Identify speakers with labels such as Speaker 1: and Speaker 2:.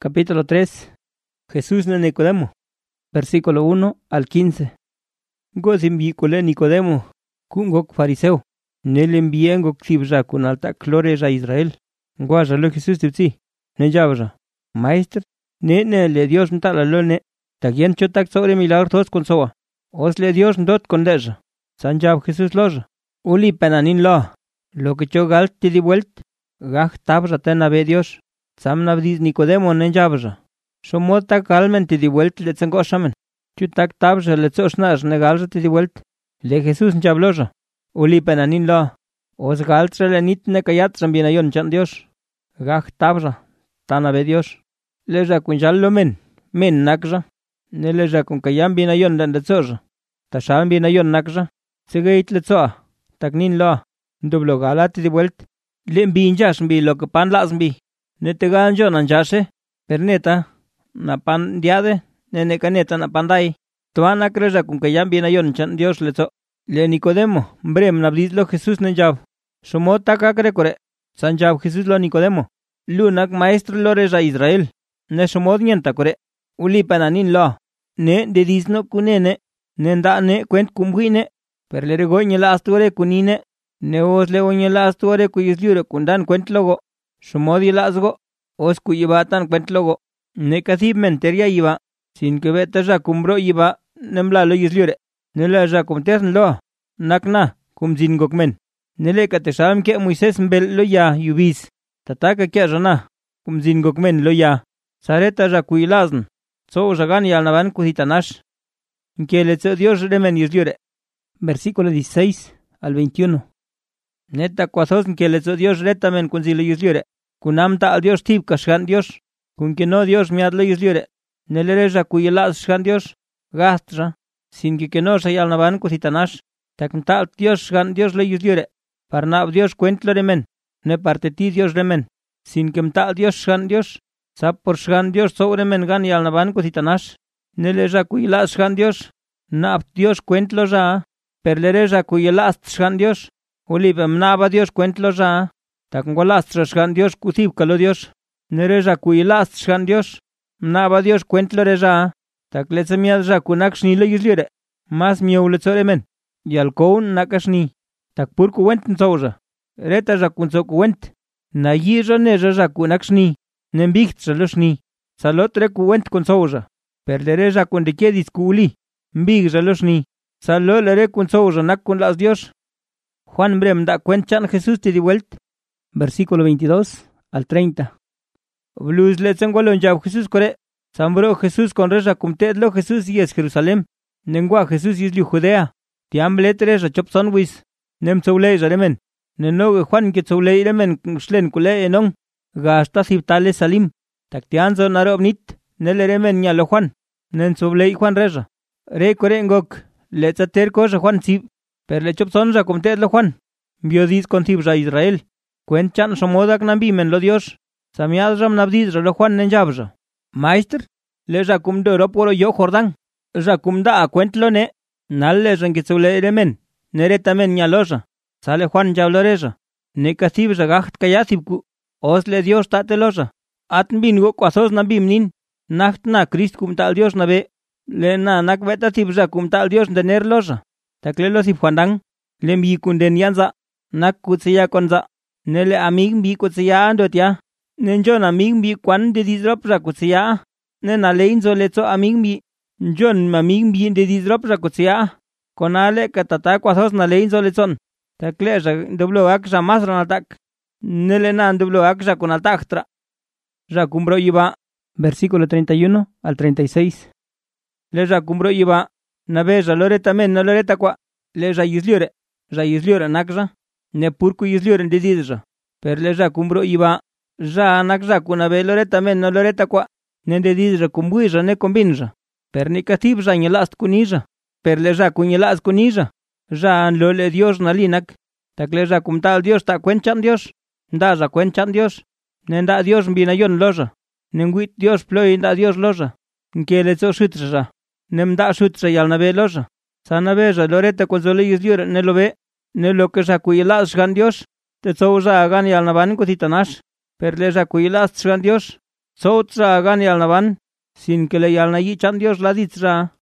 Speaker 1: Capítulo 3. Jesús de Nicodemo. Versículo 1 al 15. Gozimbiicole Nicodemo, kungok fariseo. Nel enviengok tibra kun alta clores a Israel. Guaja lo Jesús tibsi. Ne jabra. Maestro, ne le Dios ntala lone. Tagien chotak sobre milagros con soa. Os le Dios ndot con leja. San jab Jesús loja. Uli penanin lo. Lo que chogal te di vuelt. Gaj tabra tena ve Dios. Samna vdiz Nicodemo ne jabra. Somot tak almen te di vuelt le tsengo shamen. Chutak tabra le tsoshnash ne galja te di vuelt. Le Jesús njabloja. Uli penanin lo. Os galtra le nit ne kayat binayon chan Dios. Gaj tabra. Tana ve Dios. Le ja kunjal lo men. Men nakja. Ne le ja kun kayam binayon le tsoja. Tashal binayon nakja. Segeit le tsoa. Taknin lo. Ndublo galat te di vuelt. Le mbinjash mbi lo que pan las mbi. Ne te ganjo nanjashe. Perneta. Na pan diade. Ne caneta na pandai. Tuana creja kun kayam binayon chan Dios le tso. Le Nicodemo, brem nabdizlo Jesús ne jab. Somota kakre kore. San jab Jesús lo Nicodemo. Lunak maestro lo reja Israel. Ne somod nienta kore. Uli pananin lo. Ne dedizno kunene. Ne nda ne kwent kumhuine. Per le regoñe la astore kunine. Ne os le oñe la astore kuyisliure kundan kwent logo. Somodi lasgo. Os kuyibatan kwent logo. Ne kasib menteria iba. Sin que veta ja kumbro iba. Nemla lo yisliure. Nela ja kumtesn lo. Nakna. Kumzin gokmen. Nele katesham ke Moisés mbel lo ya yubis. Tataka ke jana. Kumzin gokmen lo ya. Sareta ja kuilazn. So jagan y alnaban kuhitanash. Que le tso Dios remen yisliure. Versículo 16 al 21. Neta cuasos que le tso Dios retamen kunzilo yisliure. Kunamta al Dios tib kashgan Dios. Kun que no Dios me adlo yisliure. Nele ja kuilaz shgan Dios. Gastra. Sin que no se alnaban kuhitanash. Takmta Dios shgan Dios le yisliure. Parnab Dios cuentlo remen. Ne parte ti Dios remen. Sin que mta Dios shgan Dios. Sap por shgan Dios sobre men gan y alnaban kuhitanash. Nele ja kuilaz shgan Dios. Nab Dios cuentlo ja. Perlere ja kuilaz shgan Dios. Ulibem naba Dios cuentlo ja. Takngolaz shgan Dios kusib kalo Dios. Nere ja kuilaz shgan Dios. Naba Dios cuentlo re ja. Takletsemiad ja kunakshni le yisliure. Mas miauletzore men. Y alcoun nakashni. Takpur kuwent nsoja. Reta ja kunso kuwent. Na yira neja ja kunakshni. Nembicht jaloshni. Salotre kuwent kunsoja. Perlere ja kunrikedis kuuli. Mbig jaloshni. Salolere kunsoja nak kun las Dios. Juan brem da cuenchan Jesús te di vuelt. Versículo 22 al 30. Bluz letzengolon jab Jesús kore. Sambro Jesús con reja kumtedlo Jesús y es Jerusalén. Nengua Jesús y es Judea. Tiambletre rachop sonwis. Nem tsoulei remen. Nenoge Juan que tsoulei remen shlen kule enong. Gasta sibtale salim. Taktianzo narobnit. Nele remen nyalo Juan. Nen tsoulei Juan reja. Re korengok. Letzater koja Juan sib. Per le chop sonja kumtedlo Juan. Biodis con tibra Israel. Cuenchan somodak nambimen lo Dios. Samiad ram nabdis lo Juan nenjabja. Maestro, le jacumdo roporo yo Jordán. Jacumda a cuentlo ne. Nalle rengitzule remen. Neretamen nyaloja. Sale Juan jabloreja. Ne kasib jagacht kayasibku. Os le Dios tateloja. Atnbin go kwasos nabim nin. Nacht na Christ kumtal Dios nabe. Le na nakbeta sib jacumtal Dios dener loja. Taklelo sib Juandang. Le mi kunden yanza. Nak kutsiya konza. Nele amig mi kutsiya andotia. Nenjon amig mi kwan de disrop rakutsiya. Nen alein zoletso amig mi. Njon amig mi de disrop rakutsiya. Konale katata kwasos na lein zoletson. Takleja doblo akja mas ranatak. Nele nan doblo akja con altaktra. Rakumbro iba. Versículo 31 al 36. Le rakumbro iba. Nabeja loreta men no loreta kwa. Le yisliore. Yisliore nakja. Ne purku yisliore de didja. Per le rakumbro iba. Ja nakja kunabe loreta men no loreta kwa. Nende didja kumbuija ne kombinja. Per nikatib ja nyelast kunija. Per le ja kunyelas kunija. Ja lole Dios nalinak. Takle ja kumtal Dios ta cuenchan Dios. Nda ja cuenchan Dios. Nenda Dios mbinayon loja. Nenguit Dios ploi nda Dios loja. Nke le tso shutra. Nemda shutra yalnabe loja. Sanabe ja loreta kozole yisliore ne lo ve. Ne lo que ja kuyelas gan Dios. Te tso ja gan yalnaban kutitanash. Per le ja kuyelas gan Dios. Tsotra gan yalnaban sin que le yalnayichan Dios laditra.